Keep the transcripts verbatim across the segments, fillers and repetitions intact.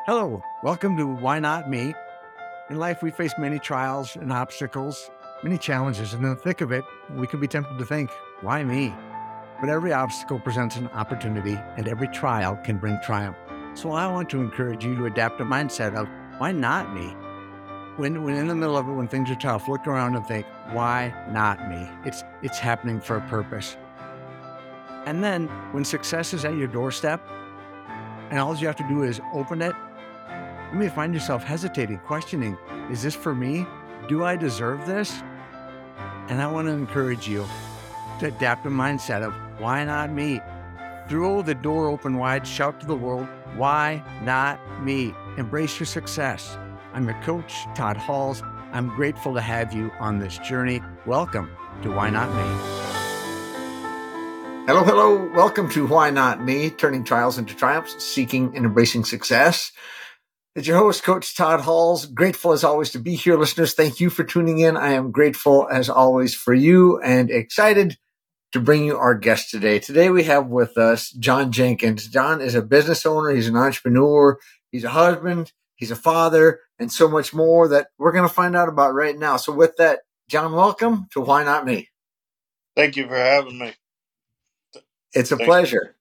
Hello, welcome to Why Not Me? In life, we face many trials and obstacles, many challenges. And in the thick of it, we can be tempted to think, why me? But every obstacle presents an opportunity, and every trial can bring triumph. So I want to encourage you to adapt a mindset of, why not me? When, when in the middle of it, when things are tough, look around and think, why not me? It's, it's happening for a purpose. And then when success is at your doorstep, and all you have to do is open it, you may find yourself hesitating, questioning, is this for me? Do I deserve this? And I want to encourage you to adapt a mindset of, why not me? Throw the door open wide, shout to the world, why not me? Embrace your success. I'm your coach, Todd Halls. I'm grateful to have you on this journey. Welcome to Why Not Me? Hello, hello. Welcome to Why Not Me, turning trials into triumphs, seeking and embracing success. It's your host, Coach Todd Halls. Grateful as always to be here. Listeners, thank you for tuning in. I am grateful as always for you and excited to bring you our guest today. Today we have with us John Jenkins. John is a business owner. He's an entrepreneur. He's a husband. He's a father and so much more that we're going to find out about right now. So with that, John, welcome to Why Not Me. Thank you for having me. It's a Thanks. pleasure.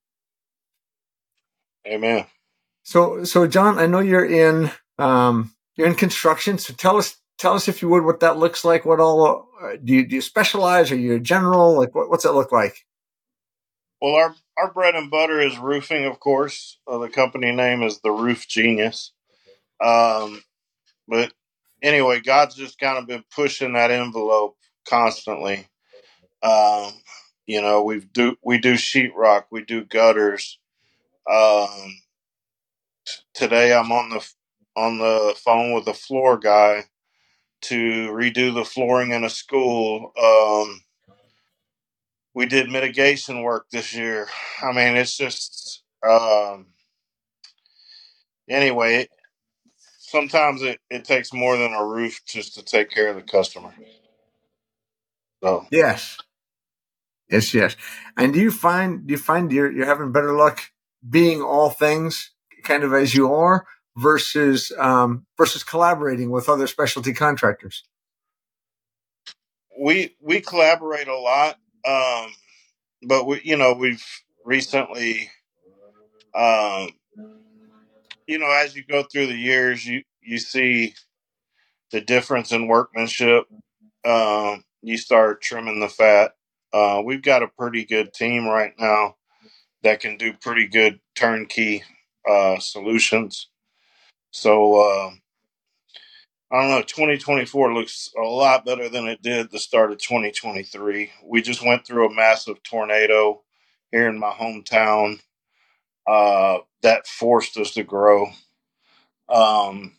Amen. So, so John, I know you're in um, you're in construction. So tell us, tell us if you would, what that looks like. What all uh, do you do? You specialize? Are you a general? Like, what, what's that look like? Well, our our bread and butter is roofing, of course. Uh, the company name is The Roof Genius. Um, but anyway, God's just kind of been pushing that envelope constantly. Um, you know, we do we do sheetrock, we do gutters. Um, today, I'm on the on the phone with a floor guy to redo the flooring in a school. Um, we did mitigation work this year. I mean, it's just, um, anyway, sometimes it, it takes more than a roof just to take care of the customer. So, Yes, yes, yes. And do you find do you find you're you're having better luck being all things kind of as you are versus um, versus collaborating with other specialty contractors? we, we collaborate a lot. Um, but we, you know, we've recently, um, you know, as you go through the years, you, you see the difference in workmanship. Um, you start trimming the fat. Uh, we've got a pretty good team right now that can do pretty good turnkey uh, solutions. So, uh, I don't know, twenty twenty-four looks a lot better than it did the start of twenty twenty-three. We just went through a massive tornado here in my hometown uh, that forced us to grow. Um,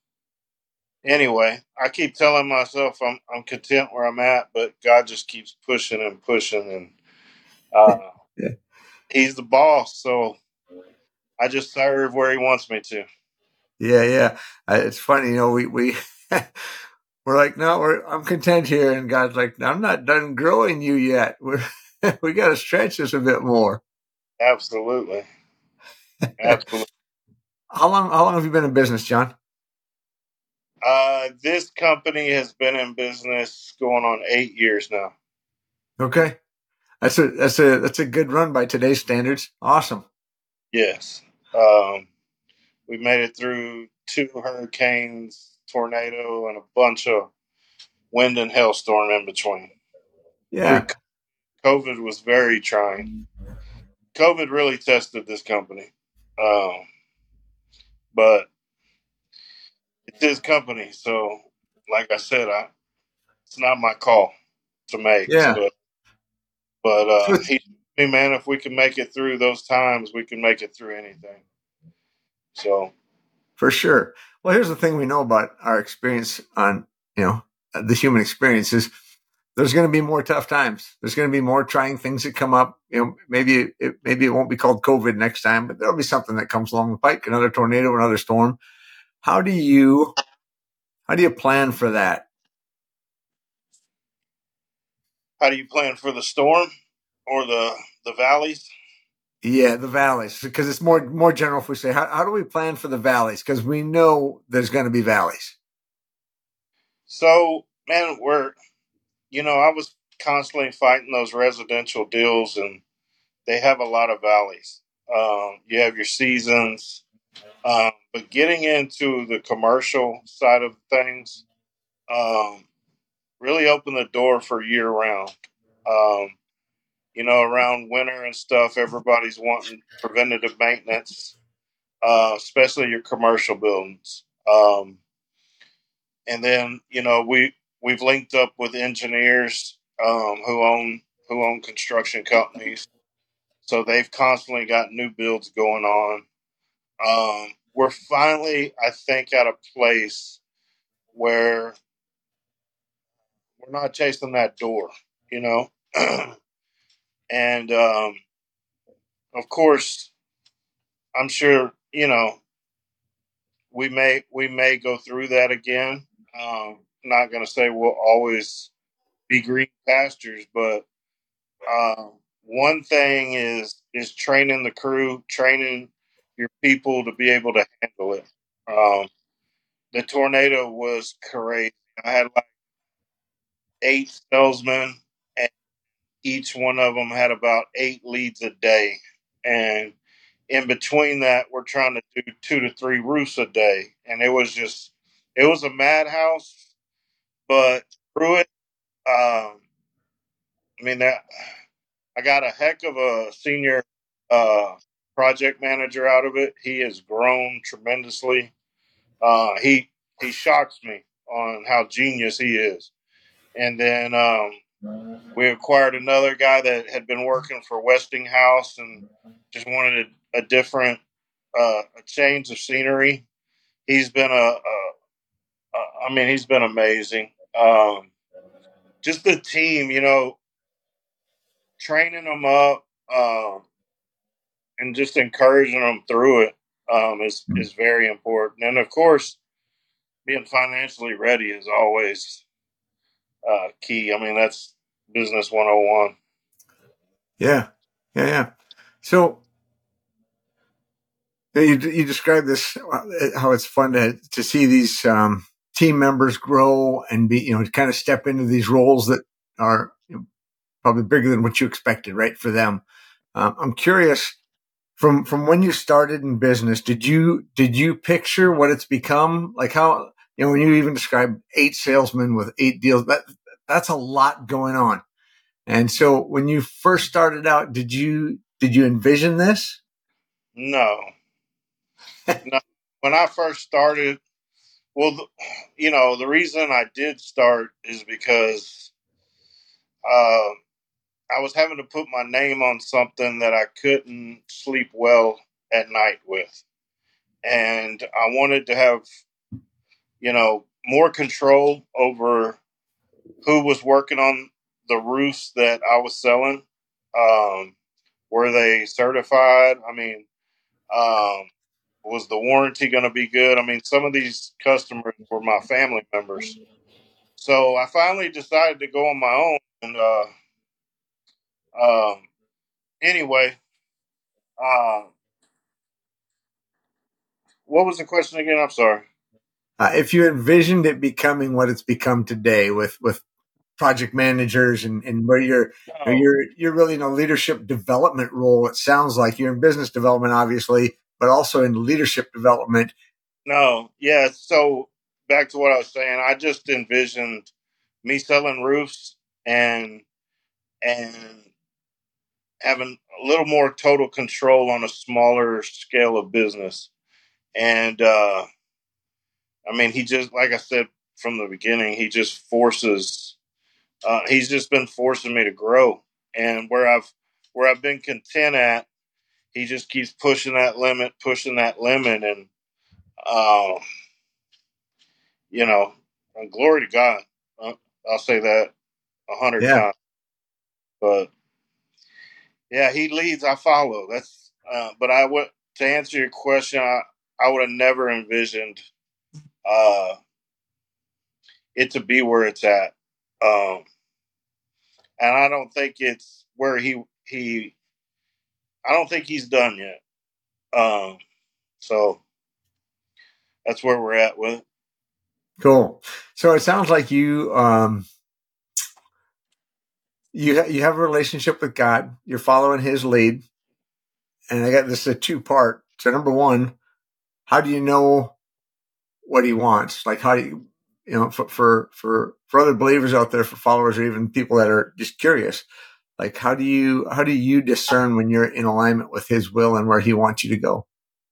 anyway, I keep telling myself I'm I'm content where I'm at, but God just keeps pushing and pushing, and uh, Yeah. He's the boss. So I just serve where He wants me to. Yeah, yeah. Uh, it's funny, you know. We we we're like, no, we're I'm content here, and God's like, I'm not done growing you yet. We're we got to stretch this a bit more. Absolutely, absolutely. How long how long have you been in business, John? Uh, this company has been in business going on eight years now. Okay, that's a that's a that's a good run by today's standards. Awesome. Yes. Um, we made it through two hurricanes, tornado, and a bunch of wind and hailstorm in between. Yeah, COVID was very trying. COVID really tested this company. Um, but it's his company. So, like I said, I, it's not my call to make. yeah. But, but So uh, it's, he, hey, man, if we can make it through those times, we can make it through anything. So, for sure. Well, here's the thing we know about our experience on you know the human experience is there's going to be more tough times. There's going to be more trying things that come up. You know, maybe it maybe it won't be called COVID next time, but there'll be something that comes along the pike, another tornado, another storm. How do you how do you plan for that? how do you plan for the storm or the the valleys? Yeah, the valleys, because it's more more general if we say, how, how do we plan for the valleys? Because we know there's going to be valleys. So, man, we're, you know, I was constantly fighting those residential deals, and they have a lot of valleys. Um, you have your seasons, um, but getting into the commercial side of things um, really opened the door for year round. Um, you know, around winter and stuff, everybody's wanting preventative maintenance, uh, especially your commercial buildings. Um, and then, you know, we we've linked up with engineers um, who own who own construction companies, so they've constantly got new builds going on. Um, we're finally, I think, at a place where we're not chasing that door, you know, and um, of course, I'm sure, you know, we may we may go through that again. Um, not going to say we'll always be green pastures, but um, one thing is is training the crew, training your people to be able to handle it. Um, the tornado was crazy. I had like eight salesmen, and each one of them had about eight leads a day, and in between that, we're trying to do two to three roofs a day, and it was just it was a madhouse. But through it, um, I mean that I got a heck of a senior uh, project manager out of it. He has grown tremendously. Uh, he he shocks me on how genius he is. And then um, we acquired another guy that had been working for Westinghouse and just wanted a, a different uh, a change of scenery. He's been a, a, a I mean, he's been amazing. Um, just the team, you know, training them up uh, and just encouraging them through it um, is is very important. And of course, being financially ready is always uh, key. I mean, that's business one oh one. Yeah, yeah, yeah. So you you describe this uh, how it's fun to to see these um, team members grow and be you know kind of step into these roles that are you know, probably bigger than what you expected, right? For them, um, I'm curious from from when you started in business. Did you did you picture what it's become? Like how you know when you even describe eight salesmen with eight deals, that that's a lot going on. And so when you first started out, did you did you envision this? No, no. When I first started, well, you know, the reason I did start is because uh, I was having to put my name on something that I couldn't sleep well at night with. And I wanted to have, you know, more control over who was working on the roofs that I was selling. Um, were they certified? I mean, um, was the warranty going to be good? I mean, some of these customers were my family members. So I finally decided to go on my own. And uh, um, anyway, uh, what was the question again? I'm sorry. Uh, if you envisioned it becoming what it's become today, with with project managers and, and where you're No, you're you're really in a leadership development role, it sounds like you're in business development, obviously, but also in leadership development. no, yeah. So back to what I was saying, I just envisioned me selling roofs and and having a little more total control on a smaller scale of business. And uh, I mean, he just, like I said from the beginning, he just forces. Uh, he's just been forcing me to grow, and where I've where I've been content at, he just keeps pushing that limit, pushing that limit, and uh, you know, and glory to God. Uh, I'll say that a hundred Yeah, times, but yeah, he leads, I follow. That's, uh, but I would to answer your question, I, I would have never envisioned uh, it to be where it's at, um, and I don't think it's where he he. I don't think he's done yet. Um, so that's where we're at with it. Cool. So it sounds like you um, you ha- you have a relationship with God. You're following His lead, and I got this is a two part. So number one, how do you know what He wants? Like how do you you know for for for, for other believers out there, for followers, or even people that are just curious, like how do you how do you discern when you're in alignment with His will and where He wants you to go?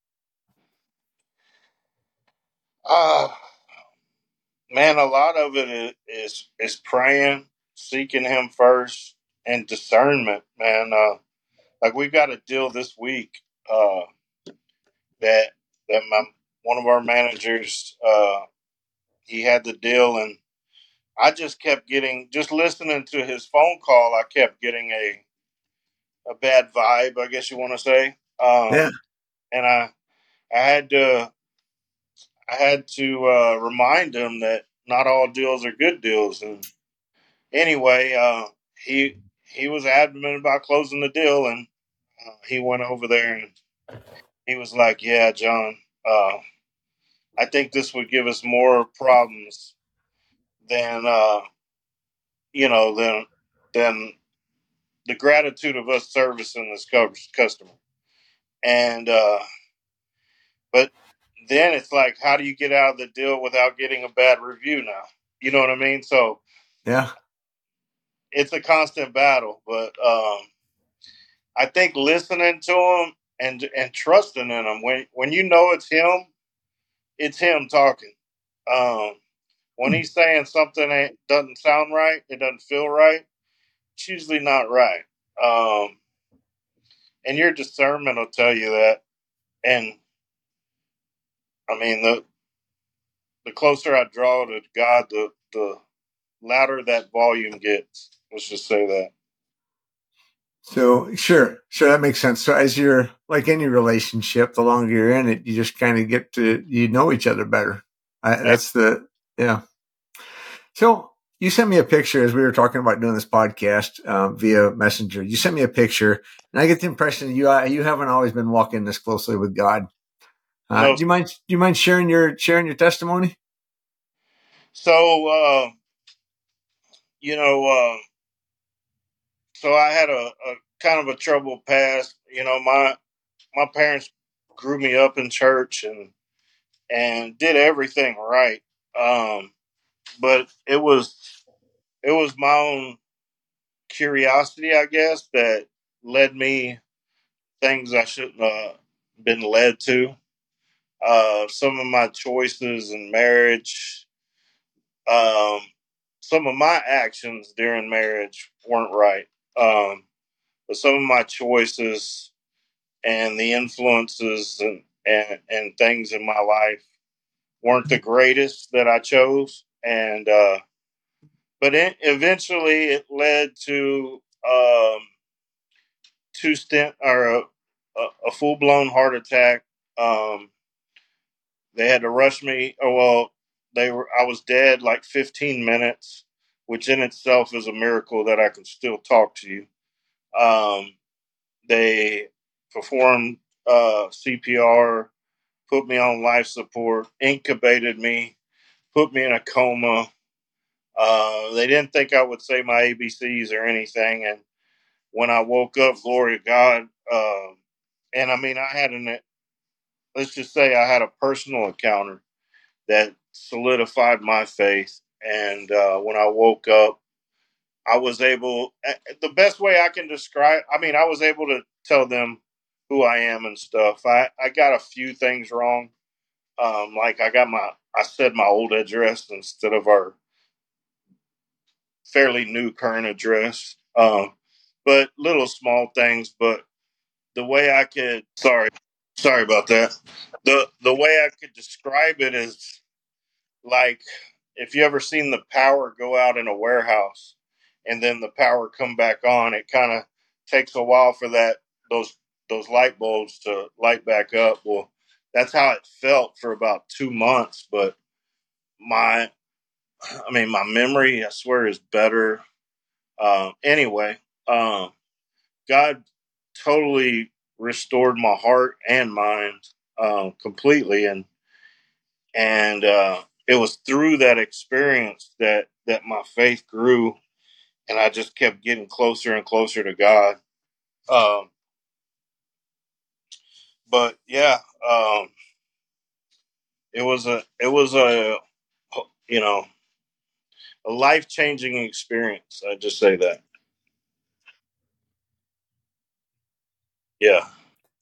Uh, man, a lot of it is, is, is praying, seeking Him first, and discernment, man. Uh, like we've got a deal this week uh, that that my one of our managers uh, he had the deal, and I just kept getting just listening to his phone call. I kept getting a a bad vibe, I guess you want to say. Um, Yeah, and I I had to I had to uh, remind him that not all deals are good deals. And anyway, uh, he he was adamant about closing the deal, and uh, he went over there and he was like, "Yeah, John, uh, I think this would give us more problems than uh, you know than than the gratitude of us servicing this customer." And uh, but then it's like, how do you get out of the deal without getting a bad review now? You know what I mean? So yeah, it's a constant battle, but um, I think listening to him and and trusting in him, when when you know it's him, it's him talking. Um, when he's saying something that doesn't sound right, it doesn't feel right, it's usually not right. Um, and your discernment will tell you that. And I mean, the the closer I draw to God, the the louder that volume gets. Let's just say that. So sure, sure, that makes sense. So as you're like any relationship, the longer you're in it, you just kind of get to you know each other better. I, Yeah. that's the yeah. So you sent me a picture as we were talking about doing this podcast um, via Messenger. You sent me a picture, and I get the impression that you uh, you haven't always been walking this closely with God. Uh, No. do you mind? Do you mind sharing your sharing your testimony? So uh, you know, uh, so I had a, a kind of a troubled past. You know, my my parents grew me up in church and and did everything right. Um, but it was it was my own curiosity, I guess, that led me things I shouldn't have been led to. Uh, some of my choices in marriage, um, some of my actions during marriage weren't right. Um, but some of my choices and the influences and, and, and things in my life weren't the greatest that I chose. And, uh, but it, eventually it led to, um, two stent or a, a, a full blown heart attack. Um, they had to rush me. Oh, well, they were, I was dead like fifteen minutes, which in itself is a miracle that I can still talk to you. Um, they performed uh, C P R, put me on life support, incubated me, put me in a coma. Uh, they didn't think I would say my A B Cs or anything. And when I woke up, glory to God. Uh, and I mean, I had an, let's just say I had a personal encounter that solidified my faith. And uh, when I woke up, I was able, the best way I can describe, I mean, I was able to tell them who I am and stuff. I, I got a few things wrong. Um, like I got my, I said my old address instead of our fairly new current address. Um, but little small things. But the way I could, sorry, sorry about that. The the way I could describe it is like if you ever seen the power go out in a warehouse and then the power come back on, it kind of takes a while for that those those light bulbs to light back up. Well, that's how it felt for about two months. But my, I mean, my memory, I swear, is better. Um, anyway, um, God totally. restored my heart and mind um, completely, and and uh, it was through that experience that that my faith grew, and I just kept getting closer and closer to God. Um, but yeah, um, it was a it was a you know a life changing experience. I just say that. Yeah.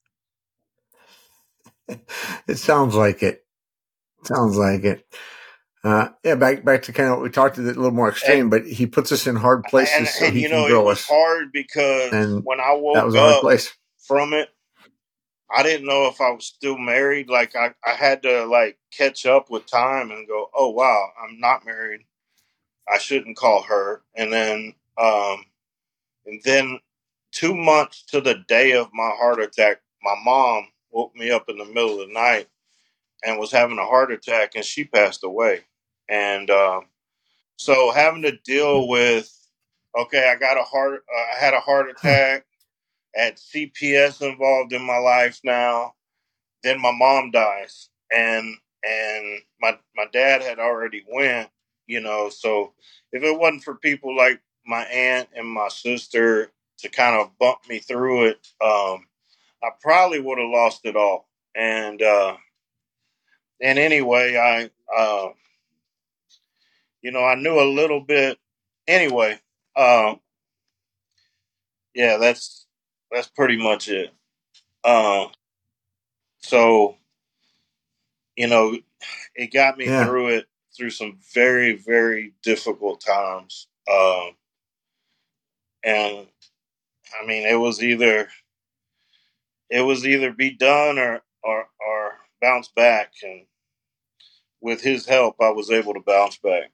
It sounds like it. Sounds like it. Uh, yeah, back back to kind of what we talked a little more extreme, And but he puts us in hard and places so and he you can know it grow was us, hard because and when I that was woke a hard up place. from it, I didn't know if I was still married. Like I, I had to like catch up with time and go, oh wow, I'm not married. I shouldn't call her. And then um and then two months to the day of my heart attack, my mom woke me up in the middle of the night and was having a heart attack, and she passed away. And um so having to deal with, okay, I got a heart uh, I had a heart attack, had C P S involved in my life now. Then my mom dies, and and my my dad had already went, you know. So if it wasn't for people like my aunt and my sister to kind of bump me through it, um, I probably would have lost it all. And uh, and anyway, I uh, you know I knew a little bit. Anyway, um, yeah, that's that's pretty much it. Uh, so you know, it got me Yeah, through it through some very, very difficult times. Um, and I mean, it was either it was either be done or or or bounce back. And with his help, I was able to bounce back.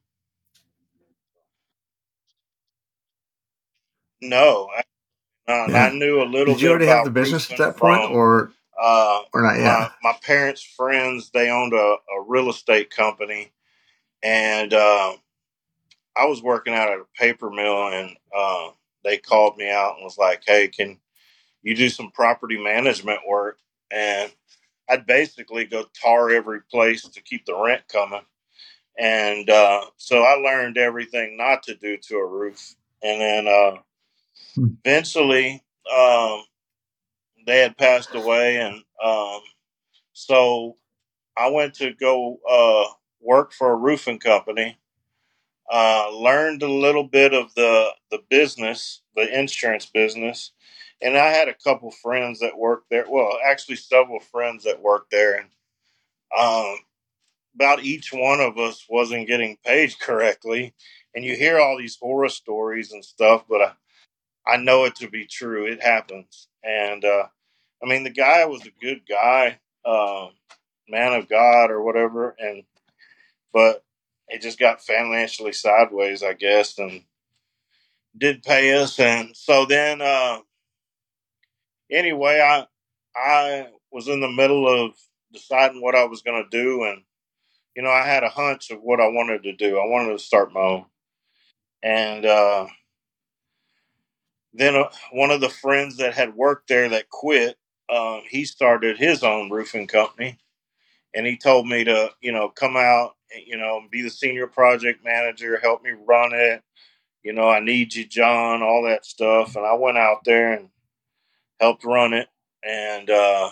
No, I, no, I yeah. knew a little Did you bit already have the about business at roofing that point, from or uh, or not yet? my my parents' friends. They owned a, a real estate company, and uh, I was working out at a paper mill, and uh, they called me out and was like, "Hey, can you do some property management work?" And I'd basically go tar every place to keep the rent coming. And uh, so I learned everything not to do to a roof. And then uh, Hmm. eventually, um, they had passed away, and um, so I went to go uh, work for a roofing company. Uh, learned a little bit of the the business, the insurance business, and I had a couple friends that worked there. Well, actually, several friends that worked there, and um, about each one of us wasn't getting paid correctly. And you hear all these horror stories and stuff, but I, I know it to be true. It happens, and uh, I mean, the guy was a good guy, um, man of God or whatever, and but it just got financially sideways, I guess, and did pay us. And so then, uh, anyway, I I was in the middle of deciding what I was going to do, and you know, I had a hunch of what I wanted to do. I wanted to start my own, and uh, then uh, one of the friends that had worked there that quit, um, he started his own roofing company, and he told me to, you know, come out, you know, be the senior project manager, help me run it. You know, I need you, John, all that stuff. And I went out there and helped run it. And uh,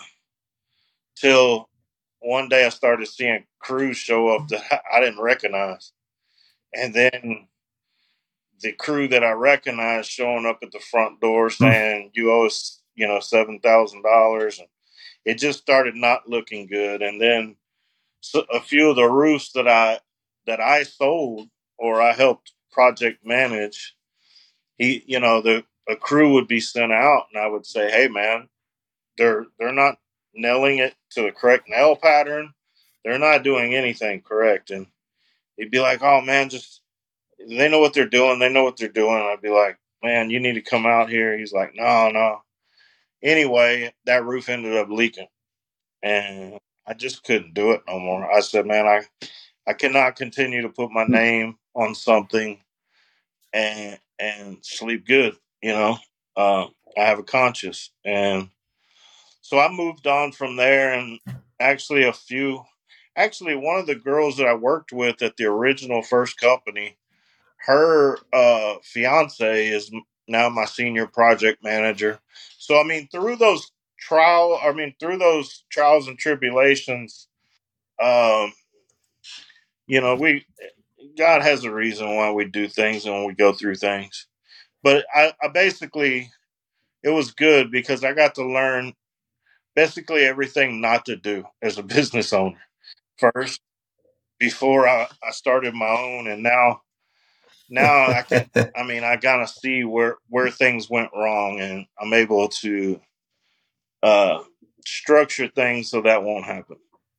till one day I started seeing crews show up that I didn't recognize. And then the crew that I recognized showing up at the front door Hmm. saying, you owe us, you know, seven thousand dollars. And it just started not looking good. And then so a few of the roofs that I, that I sold or I helped project manage, he, you know, the, a crew would be sent out and I would say, hey man, they're they're not nailing it to the correct nail pattern. They're not doing anything correct. And he'd be like, "Oh man, just they know what they're doing. They know what they're doing." And I'd be like, "Man, you need to come out here." He's like, "No, no." Anyway, that roof ended up leaking, and I just couldn't do it no more. I said, "Man, I I cannot continue to put my name on something and and sleep good." You know, uh, I have a conscience, and so I moved on from there, and actually a few, actually one of the girls that I worked with at the original first company, her uh, fiance is now my senior project manager. So I mean, through those trial, I mean, through those trials and tribulations, um, you know, we God has a reason why we do things and we go through things. But I, I basically, it was good because I got to learn basically everything not to do as a business owner first before I, I started my own, and now now I can, I mean, I gotta see where where things went wrong, and I'm able to uh, structure things so that won't happen.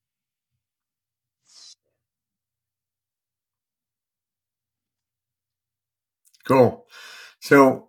Cool. So,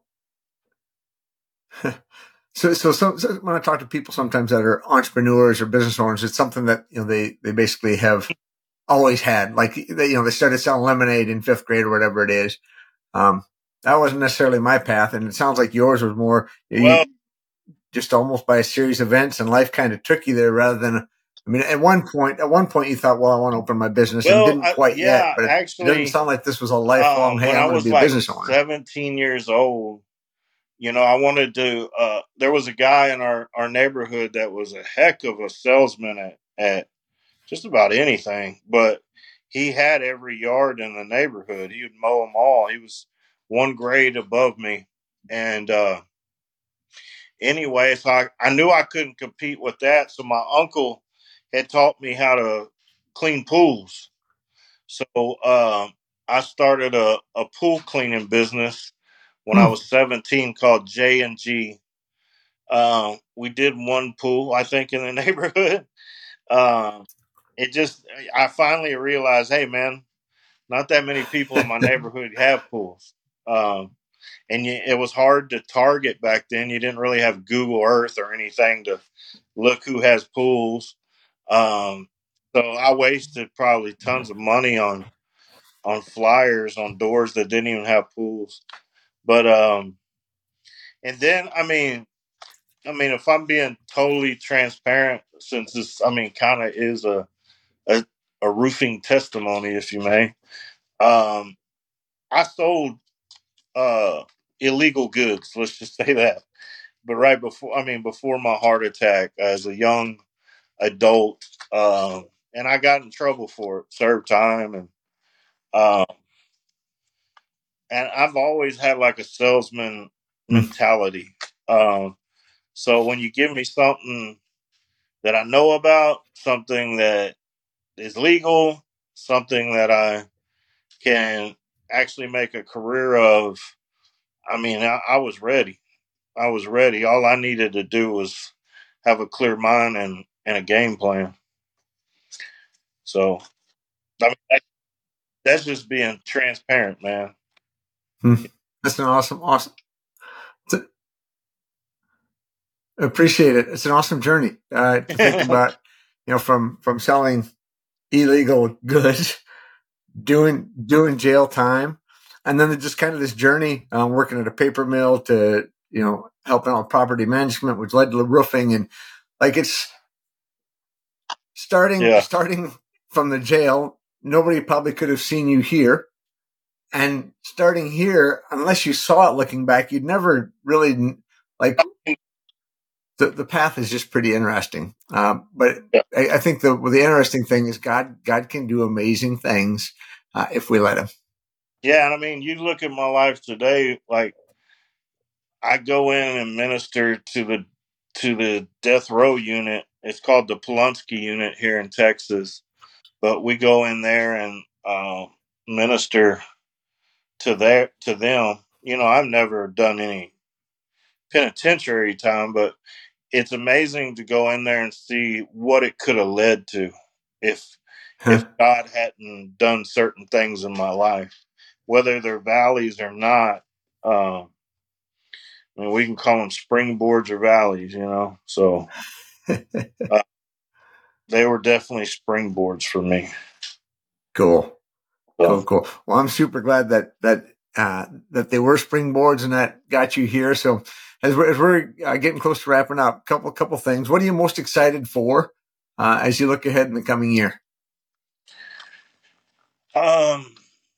so, so, so, so when I talk to people sometimes that are entrepreneurs or business owners, it's something that, you know, they, they basically have always had. Like, they, you know, they started selling lemonade in fifth grade or whatever it is. Um, that wasn't necessarily my path. And it sounds like yours was more, you, Well, just almost by a series of events, and life kind of took you there rather than, I mean, at one point, at one point you thought, well, I want to open my business, and well, didn't I, quite yet, yeah, but it, it doesn't actually, sound like this was a lifelong, um, hey, when I'm I going to was be a like business owner. seventeen years old, you know, I wanted to. Uh, there was a guy in our our neighborhood that was a heck of a salesman at at just about anything, but he had every yard in the neighborhood. He would mow them all. He was one grade above me. And uh, anyway, so I, I knew I couldn't compete with that. So my uncle had taught me how to clean pools. So um, I started a, a pool cleaning business when I Hmm. was seventeen called J and G. Um, we did one pool, I think, in the neighborhood. Um, it just, I finally realized, hey, man, not that many people in my neighborhood have pools. Um, and you, it was hard to target back then. You didn't really have Google Earth or anything to look who has pools. Um, so I wasted probably tons of money on on flyers on doors that didn't even have pools. But um, and then I mean, I mean, if I'm being totally transparent, since this, I mean, kind of is a, a a roofing testimony, if you may. Um, I sold uh, illegal goods. Let's just say that. But right before, I mean, before my heart attack, as a young adult, um, and I got in trouble for it, served time, and um, and I've always had like a salesman mentality. Um, so when you give me something that I know about, something that is legal, something that I can actually make a career of, I mean, I, I was ready. I was ready. All I needed to do was have a clear mind and, and a game plan. So, I mean, that, that's just being transparent, man. Hmm. That's an awesome, awesome. It's a, appreciate it. It's an awesome journey uh, to think about, you know, from, from selling illegal goods, doing, doing jail time. And then just kind of this journey, um, working at a paper mill to, you know, helping out with property management, which led to roofing. And like, it's starting, Yeah. starting from the jail. Nobody probably could have seen you here. And starting here, unless you saw it looking back, you'd never really like the, the path is just pretty interesting. Um, but Yeah. I, I think the well, the interesting thing is God God can do amazing things uh, if we let him. Yeah. And I mean, you look at my life today, like I go in and minister to the to the death row unit. It's called the Polunsky unit here in Texas. But we go in there and uh, minister to their to them. You know, I've never done any penitentiary time, but it's amazing to go in there and see what it could have led to if if God hadn't done certain things in my life, whether they're valleys or not. Uh, I mean, we can call them springboards or valleys, you know. So uh, they were definitely springboards for me. Cool, So, cool, cool. Well, I'm super glad that that uh, that they were springboards and that got you here. So as we're, as we're uh, getting close to wrapping up, couple couple things. What are you most excited for uh, as you look ahead in the coming year? Um.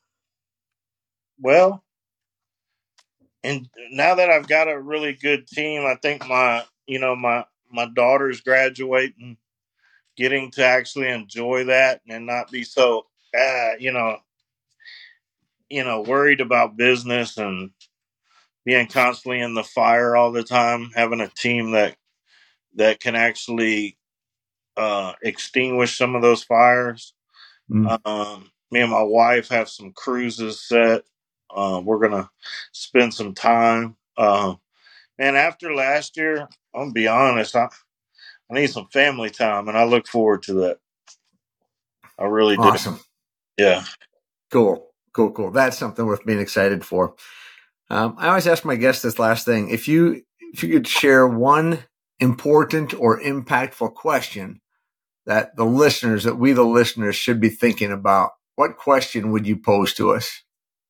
Well, and now that I've got a really good team, I think my you know my my daughter's graduating, getting to actually enjoy that and not be so uh, you know you know worried about business and being constantly in the fire all the time. Having a team that that can actually uh, extinguish some of those fires. Mm. Um, me and my wife have some cruises set. Uh, we're gonna spend some time. Uh, and after last year, I'm gonna be honest, I, I need some family time, and I look forward to that. I really do. Awesome. Yeah. Cool. Cool. Cool. That's something worth being excited for. Um, I always ask my guests this last thing. If you if you could share one important or impactful question that the listeners, that we the listeners should be thinking about, what question would you pose to us?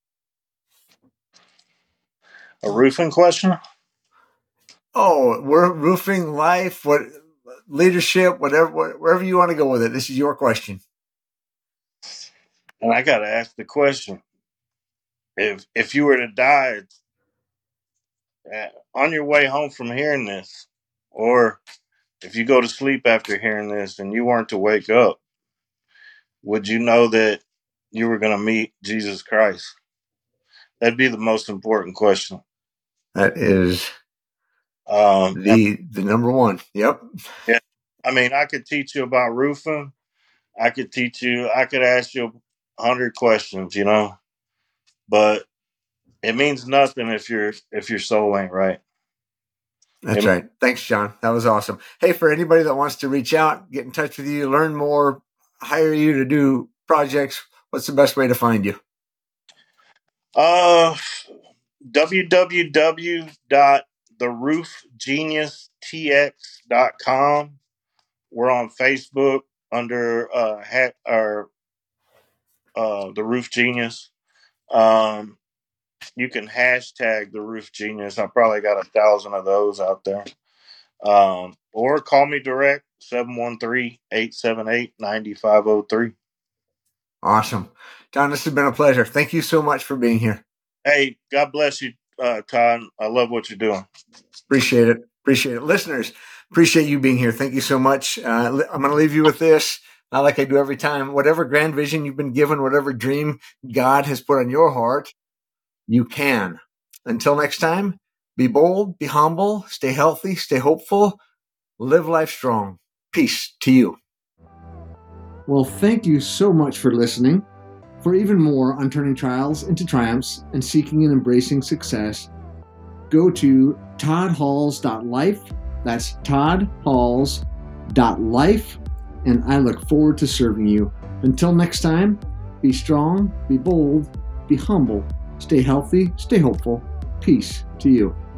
A roofing question? Oh, we're roofing, life, what leadership, whatever, wherever you want to go with it. This is your question. And I got to ask the question: If if you were to die uh, on your way home from hearing this, or if you go to sleep after hearing this and you weren't to wake up, would you know that you were going to meet Jesus Christ? That'd be the most important question. That is Um, the the number one. Yep. yeah, I mean, I could teach you about roofing. I could teach you. I could ask you a hundred questions, you know, but it means nothing if your if your soul ain't right. That's It, right. Thanks, John. That was awesome. Hey, for anybody that wants to reach out, get in touch with you, learn more, hire you to do projects, what's the best way to find you? uh, w w w dot the roof genius t x dot com. We're on Facebook under uh, ha- or uh, the Roof Genius. Um, you can hashtag the Roof Genius. I probably got a thousand of those out there. Um, or call me direct, seven one three, eight seven eight, nine five zero three. Awesome. John, this has been a pleasure. Thank you so much for being here. Hey, God bless you, uh, Todd. I love what you're doing. Appreciate it. Appreciate it. Listeners, appreciate you being here. Thank you so much. Uh, I'm going to leave you with this, not like I do every time. Whatever grand vision you've been given, whatever dream God has put on your heart, you can. Until next time, be bold, be humble, stay healthy, stay hopeful, live life strong. Peace to you. Well, thank you so much for listening. For even more on turning trials into triumphs and seeking and embracing success, go to todd halls dot life. That's todd halls dot life, and I look forward to serving you. Until next time, be strong, be bold, be humble, stay healthy, stay hopeful. Peace to you.